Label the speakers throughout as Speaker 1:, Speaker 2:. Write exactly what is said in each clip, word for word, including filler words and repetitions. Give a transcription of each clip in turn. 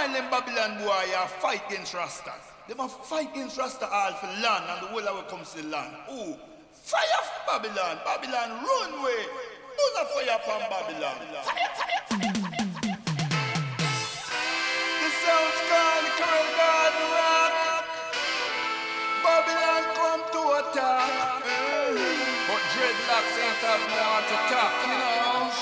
Speaker 1: while in Babylon boy, you fight against Rasta. They must fight against Rasta all for land and the whole of it comes to land. Ooh, fire for Babylon. Babylon run way. Who's a fire from Babylon? Fire, fire, fire. The sounds called Curl Garden Rock. Babylon come to attack. But dreadlocks ain't have no heart attack, you know.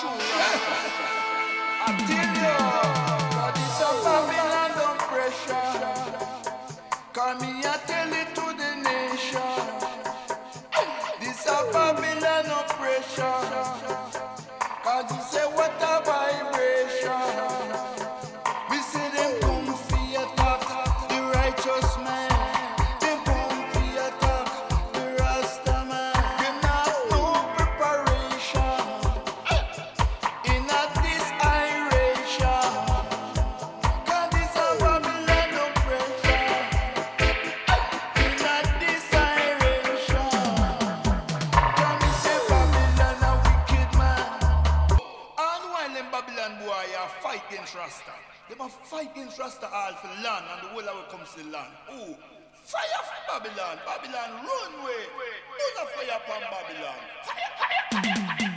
Speaker 1: I tell you, God is a Babylon on pressure. Come me I tell it to the nation. This a Babylon on pressure. God you say what a vibration. We see them come for attack the righteous man. Them come for attack the Rasta man. Them not no preparation in a this iration. God is a Babylon on pressure. In a this iration. Can me say Babylon a wicked man. And while in Babylon boy, you fight against Rasta. They must fight against Rasta all for land and the whole of it comes to land. Ooh, fire for Babylon. Babylon run way. Who's a fire from Babylon? Fire, fire, fire.